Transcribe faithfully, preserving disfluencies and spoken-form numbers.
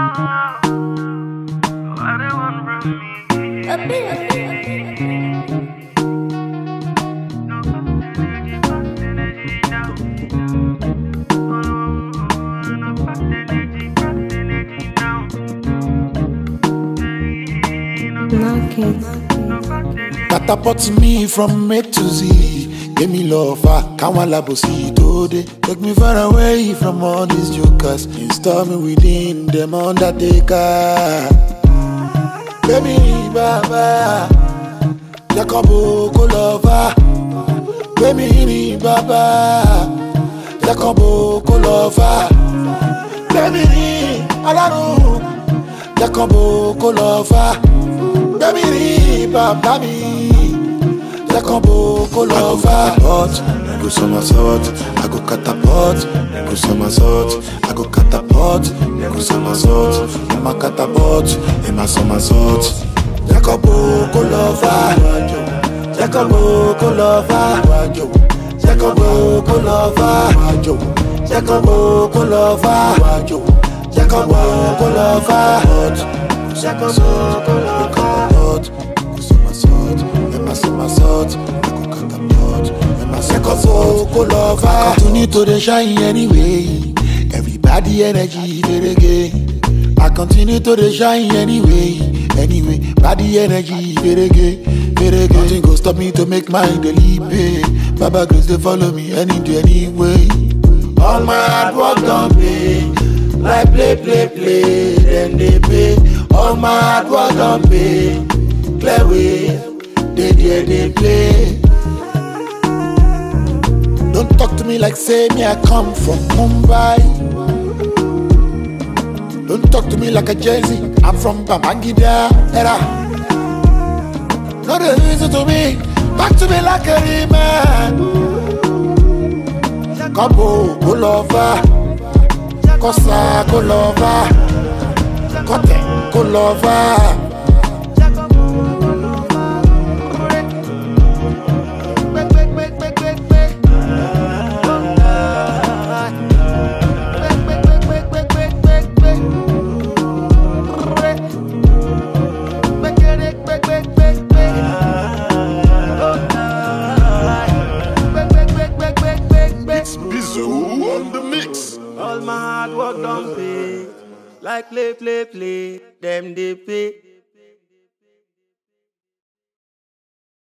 Catapult me from A to Z. Give me love, I can't want to see today. Take me far away from all these jokers. Install me within them undertaker. Baby, baba, Jacobo Kolova. Baby, baba, Jacobo Kolova. Baby, Alaru, Jacobo Kolova. Baby, baba, Jacobo Kolova. I go somersault, I go catapult, I go somersault, I go catapult, I go somersault, in my catapult, in my somersault. Jacobo Kolova, Jacobo Kolova, Jacobo Kolova, Jacobo Kolova, Jacobo Kolova, Jacobo Kolova, go somersault, in my somersault, I go catapult. Jacobo Kolova. Continue to the shine anyway. Everybody energy very gay. I continue to the shine anyway. Anyway, body energy very gay, very gay. Nothing go stop me to make my daily pay. Baba Grace they follow me any day anyway. All my hard work don't pay. Like play, play, play, then they pay. All my hard work don't pay. Play way, they they they play. Don't talk to me like say me I come from Mumbai. Don't talk to me like a Jay-Z, I'm from Babangida era. Not a reason to me, back to me like a man. Kabo Kolova, Kosa Kolova, Kote Kolova. On the mix. All my hard work don't pay. Like play, play, play. Them they pay.